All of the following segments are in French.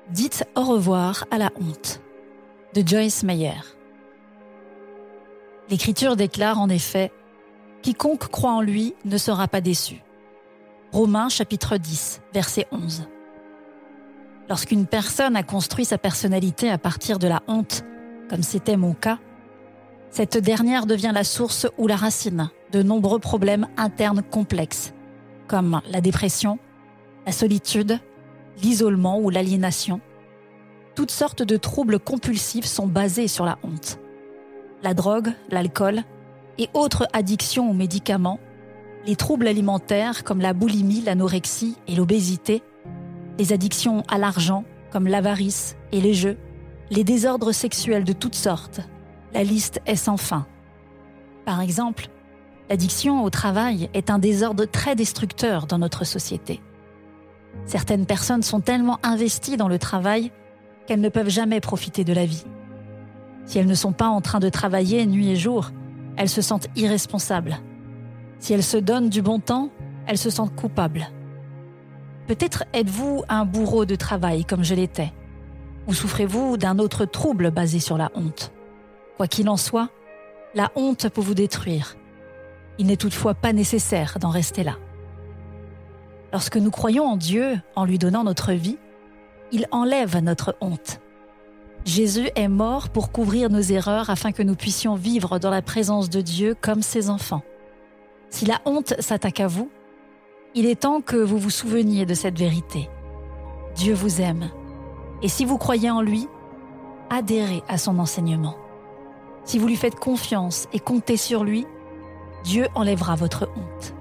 Dites au revoir à la honte, de Joyce Meyer. L'Écriture déclare en effet « Quiconque croit en lui ne sera pas déçu ». Romains chapitre 10, verset 11. Lorsqu'une personne a construit sa personnalité à partir de la honte, comme c'était mon cas, cette dernière devient la source ou la racine de nombreux problèmes internes complexes, comme la dépression, la solitude, l'isolement ou l'aliénation. Toutes sortes de troubles compulsifs sont basés sur la honte. La drogue, l'alcool et autres addictions aux médicaments, les troubles alimentaires comme la boulimie, l'anorexie et l'obésité, les addictions à l'argent comme l'avarice et les jeux, les désordres sexuels de toutes sortes, la liste est sans fin. Par exemple, l'addiction au travail est un désordre très destructeur dans notre société. Certaines personnes sont tellement investies dans le travail qu'elles ne peuvent jamais profiter de la vie. Si elles ne sont pas en train de travailler nuit et jour, elles se sentent irresponsables. Si elles se donnent du bon temps, elles se sentent coupables. Peut-être êtes-vous un bourreau de travail comme je l'étais, ou souffrez-vous d'un autre trouble basé sur la honte. Quoi qu'il en soit, la honte peut vous détruire. Il n'est toutefois pas nécessaire d'en rester là. Lorsque nous croyons en Dieu, en lui donnant notre vie, il enlève notre honte. Jésus est mort pour couvrir nos erreurs afin que nous puissions vivre dans la présence de Dieu comme ses enfants. Si la honte s'attaque à vous, il est temps que vous vous souveniez de cette vérité. Dieu vous aime. Et si vous croyez en lui, adhérez à son enseignement. Si vous lui faites confiance et comptez sur lui, Dieu enlèvera votre honte.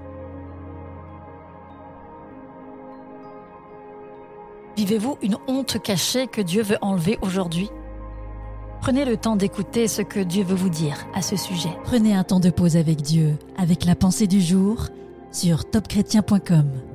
Vivez-vous une honte cachée que Dieu veut enlever aujourd'hui ? Prenez le temps d'écouter ce que Dieu veut vous dire à ce sujet. Prenez un temps de pause avec Dieu, avec la pensée du jour, sur topchrétien.com.